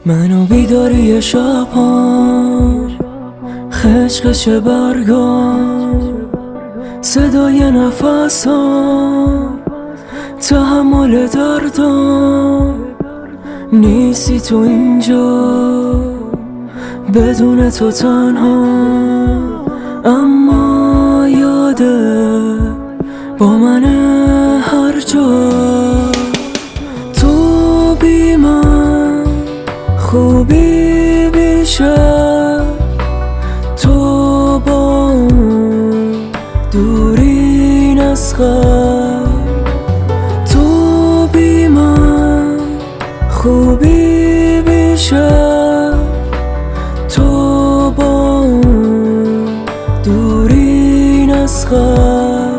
منو بیداری شبان، خشخش برگان، صدای نفسان، تحمل دردان. نیستی تو اینجا بدون تو تنها، اما یاده با من هر جا. تو بی من خوبی بیشه، تو با اون دوری نسخه. تو بی من خوبی بیشه، تو با اون دوری نسخه.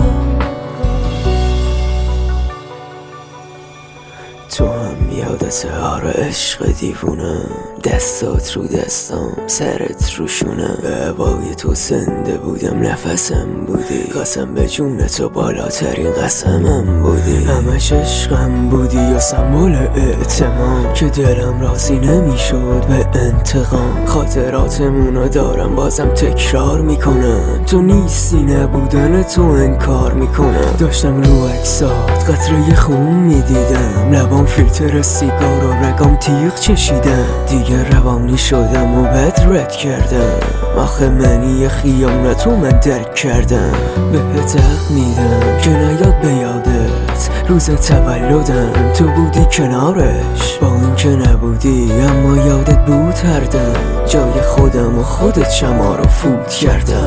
تو هم یادت آره عشق دیوونه، دستات رو دستام سرت رو شونه. به هوای تو زنده بودم، نفسم بودی، قسم به جون تو بالاترین قسمم بودی. همش عشقم بودی یا سمبل اعتماد که دلم راضی نمیشد به انتقام. خاطراتمونو دارم بازم تکرار میکنم، تو نیستی نبودن تو انکار میکنم. داشتم رو عکسات قطره خون میدیدم، لبام فیلتر سیگار و رگام تیغ چشیدم. دیگه روانی شدم و بد رد کردم، آخه منی خیانت رو من درک کردم. بهت حق میدم که نیاد به یادت روز تولدم تو بودی کنارش. با این که نبودی اما یادت بود هر دم، جای خودم و خودت شما رو فوت کردم.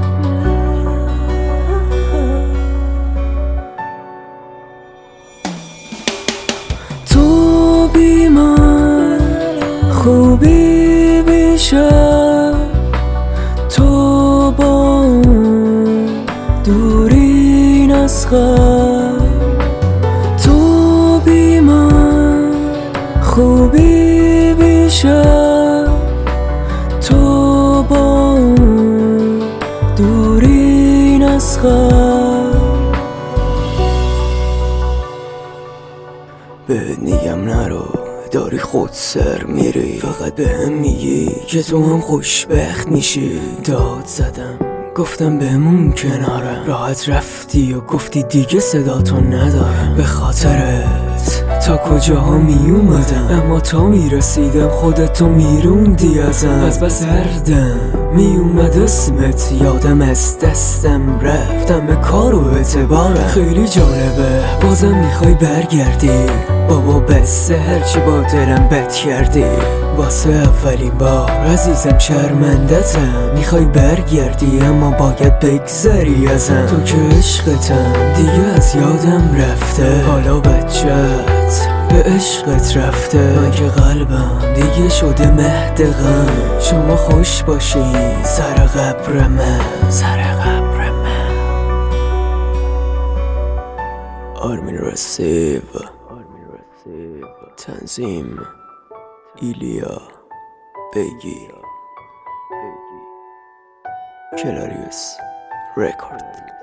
تو بی من خوبی بیشه، تو با اون دوری نسخه. تو بی من خوبی بیشه، تو با اون دوری نسخه. بهت میگم نرو، داری خود سر میری، فقط بهم میگی که تو هم خوشبخت میشی. داد زدم گفتم بمون کنارم، راحت رفتی و گفتی دیگه صدا تو ندارم. به خاطرت تا کجاها میومدم، اما تا میرسیدم خودتو میروندی ازم. از بس دردم میومد اسمت یادم، از دستم رفتم به کار و اعتبارم. خیلی جالبه بازم میخوای برگردی، بابا بسه هرچی با دلم بد کردی. واسه اولین بار عزیزم شرمندتم، میخوای برگردی اما باید بگذری ازم. تو که عشقتم دیگه از یادم رفته، حالا بچت به عشقت رفته. من که قلبم دیگه شده مهد غم. شما خوش باشین سر قبر من، سر قبر من. آرمین رسیو، تنظیم ایلیا بگی، کلاریوس رکورد.